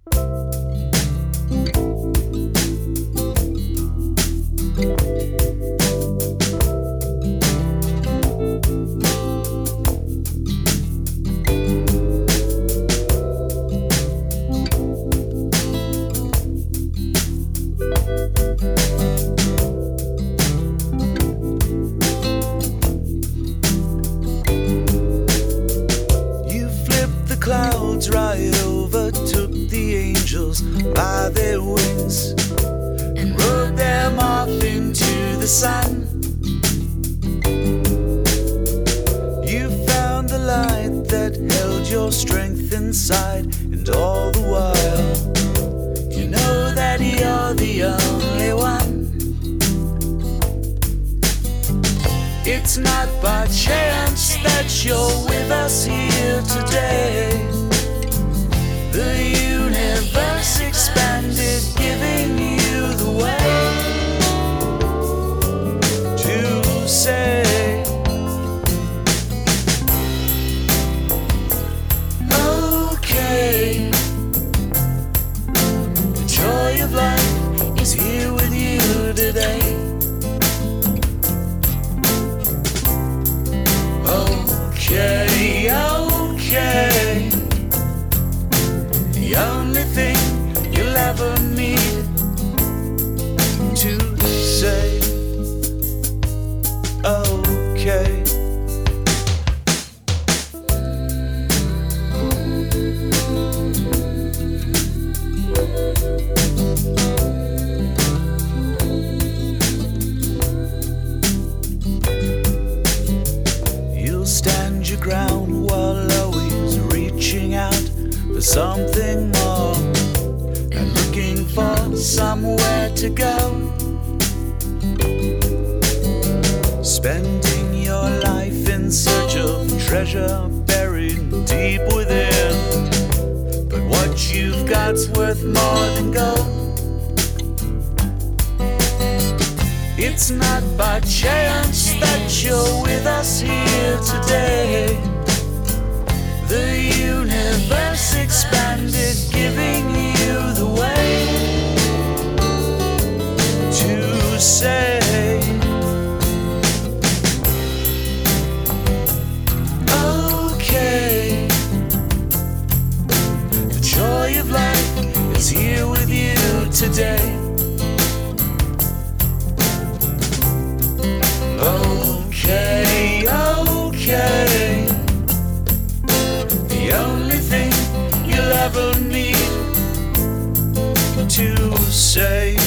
Clouds right overtook the angels by their wings and rode them off into the sun. You found the light that held your strength inside, and all the while you know that you're the only one. It's not by chance that you're with us here today. The universe expanded, giving you the way to say, okay, the joy of life is here with you today. Okay, okay, the only thing you'll ever need to say, okay. Stand your ground while always reaching out for something more and looking for somewhere to go. Spending your life in search of treasure buried deep within, but what you've got's worth more than gold. It's not by chance that you're with us here today. The universe expanded, giving you the way to say, okay, the joy of life is here with you today. Okay, okay, the only thing you'll ever need to say,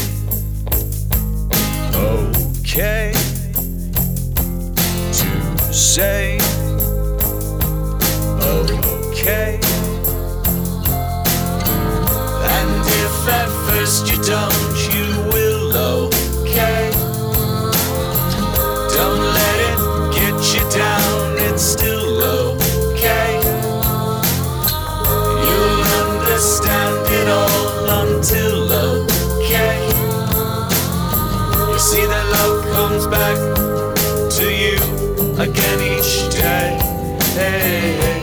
okay, to say, okay. And if at first you don't, you will, okay. Don't let it get you down, it's still okay. You'll understand it all until okay. You see that love comes back to you again each day. Hey, hey.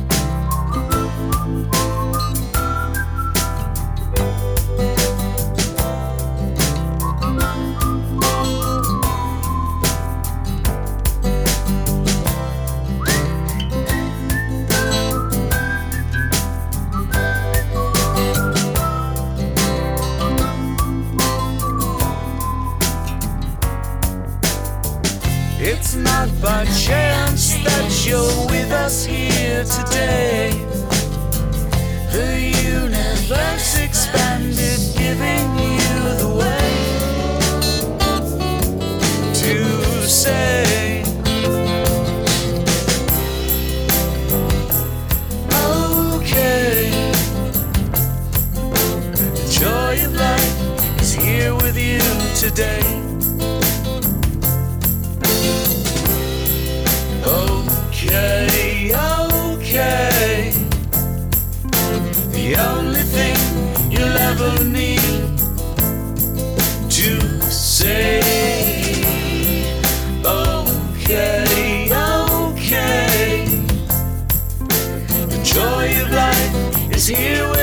It's not by chance that you're with us here today. The universe expanded, giving you the way to say, okay, the joy of life is here with you today. Okay, okay, the only thing you'll ever need to say, okay, okay, the joy of life is here.